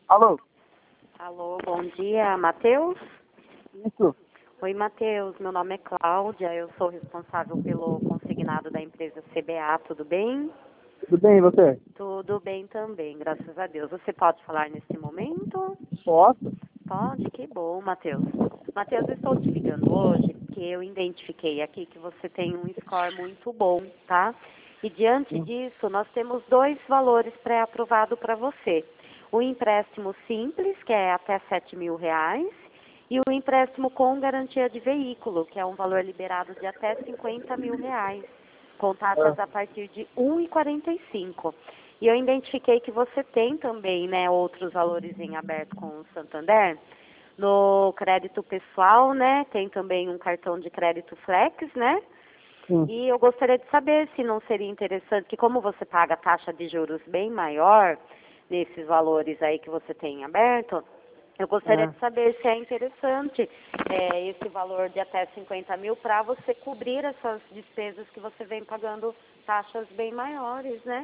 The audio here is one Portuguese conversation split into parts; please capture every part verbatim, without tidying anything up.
Alô? Alô, bom dia, Matheus? Isso. Oi, Matheus, meu nome é Cláudia, eu sou responsável pelo consignado da empresa C B A, tudo bem? Tudo bem, e você? Tudo bem também, graças a Deus. Você pode falar nesse momento? Posso? Pode, que bom, Matheus. Matheus, eu estou te ligando hoje porque eu identifiquei aqui que você tem um score muito bom, tá? E diante Sim. disso, nós temos dois valores pré-aprovados para você. O empréstimo simples, que é até sete mil reais, e o empréstimo com garantia de veículo, que é um valor liberado de até cinquenta mil reais, com taxas É. a partir de um vírgula quarenta e cinco. E eu identifiquei que você tem também, né, outros valores em aberto com o Santander. No crédito pessoal, né, tem também um cartão de crédito Flex, né? Sim. E eu gostaria de saber se não seria interessante, que como você paga taxa de juros bem maior nesses valores aí que você tem em aberto, eu gostaria É. de saber se é interessante é, esse valor de até cinquenta mil para você cobrir essas despesas que você vem pagando taxas bem maiores, né?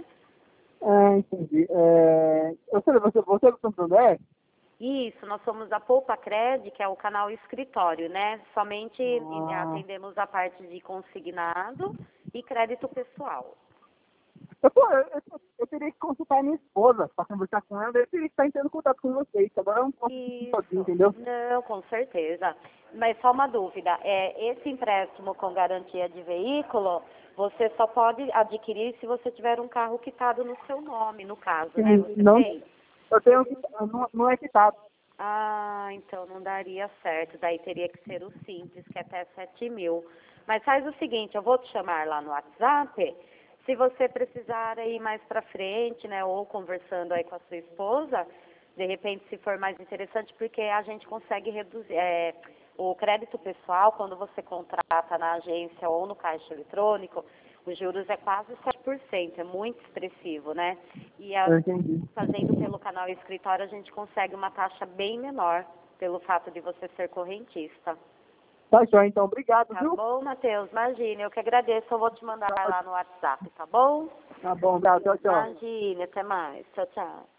É, entendi. É, eu sei, você, você é do Santander? Isso, nós somos a Poupa Cred, que é o canal escritório, né? Somente Ah, atendemos a parte de consignado e crédito pessoal. eu, tô- eu, eu, eu teria que consultar a minha esposa para conversar com ela, eu teria que estar entrando em contato com vocês. Agora eu não posso ir sozinho, Isso, entendeu? não, com certeza. Mas só uma dúvida, é, esse empréstimo com garantia de veículo, você só pode adquirir se você tiver um carro quitado no seu nome, no caso, né? Sim, Você não, tem? eu tenho que, não, não é quitado. Ah, então não daria certo. Daí teria que ser o simples, que é até sete mil. Mas faz o seguinte, eu vou te chamar lá no WhatsApp. Se você precisar ir mais pra frente, né, ou conversando aí com a sua esposa, de repente se for mais interessante, porque a gente consegue reduzir é, o crédito pessoal, quando você contrata na agência ou no caixa eletrônico, os juros é quase sete por cento, é muito expressivo, né? E a, Eu entendi. fazendo pelo canal escritório, a gente consegue uma taxa bem menor, pelo fato de você ser correntista. Tá, joia, então. Obrigado, Tá viu? bom, Matheus? Imagina, eu que agradeço, eu vou te mandar lá no WhatsApp, tá bom? Tá bom, obrigado. Tchau, tchau. Imagina, até mais. Tchau, tchau.